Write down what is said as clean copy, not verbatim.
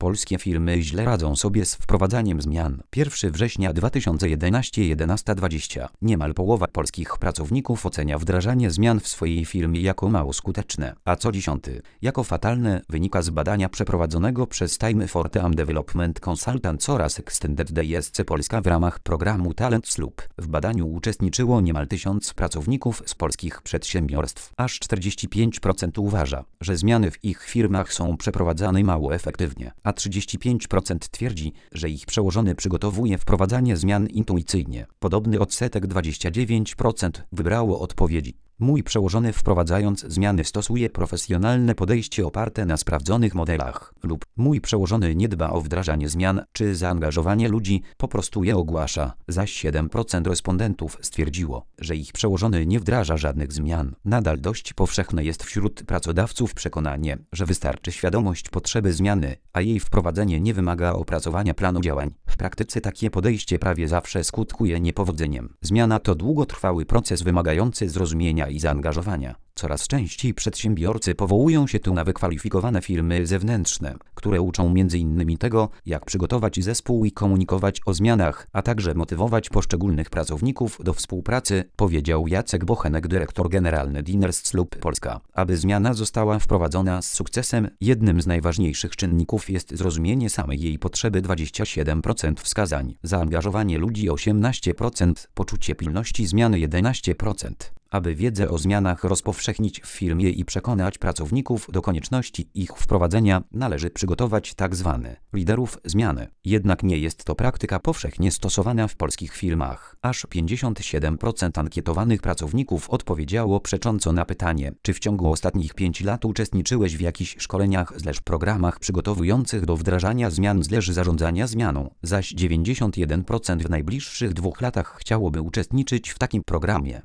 Polskie firmy źle radzą sobie z wprowadzaniem zmian. 1 września 2011 11:20. Niemal połowa polskich pracowników ocenia wdrażanie zmian w swojej firmie jako mało skuteczne, a co 10. jako fatalne, wynika z badania przeprowadzonego przez Time for Team Development Consultants oraz Extended DSC Polska w ramach programu Talent Loop. W badaniu uczestniczyło niemal 1000 pracowników z polskich przedsiębiorstw. Aż 45% uważa, że zmiany w ich firmach są przeprowadzane mało efektywnie, a 35% twierdzi, że ich przełożony przygotowuje wprowadzanie zmian intuicyjnie. Podobny odsetek 29% wybrało odpowiedzi: mój przełożony wprowadzając zmiany stosuje profesjonalne podejście oparte na sprawdzonych modelach, lub mój przełożony nie dba o wdrażanie zmian czy zaangażowanie ludzi, po prostu je ogłasza. Zaś 7% respondentów stwierdziło, że ich przełożony nie wdraża żadnych zmian. Nadal dość powszechne jest wśród pracodawców przekonanie, że wystarczy świadomość potrzeby zmiany, a jej wprowadzenie nie wymaga opracowania planu działań. W praktyce takie podejście prawie zawsze skutkuje niepowodzeniem. Zmiana to długotrwały proces wymagający zrozumienia i zaangażowania. Coraz częściej przedsiębiorcy powołują się tu na wykwalifikowane firmy zewnętrzne, które uczą m.in. tego, jak przygotować zespół i komunikować o zmianach, a także motywować poszczególnych pracowników do współpracy, powiedział Jacek Bochenek, dyrektor generalny Diners Loop Polska. Aby zmiana została wprowadzona z sukcesem, jednym z najważniejszych czynników jest zrozumienie samej jej potrzeby 27% wskazań, zaangażowanie ludzi 18%, poczucie pilności zmiany 11%. Aby wiedzę o zmianach rozpowszechnić w firmie i przekonać pracowników do konieczności ich wprowadzenia, należy przygotować tzw. liderów zmiany. Jednak nie jest to praktyka powszechnie stosowana w polskich firmach. Aż 57% ankietowanych pracowników odpowiedziało przecząco na pytanie, czy w ciągu ostatnich 5 lat uczestniczyłeś w jakichś szkoleniach/programach przygotowujących do wdrażania zmian/zarządzania zmianą. Zaś 91% w najbliższych 2 latach chciałoby uczestniczyć w takim programie.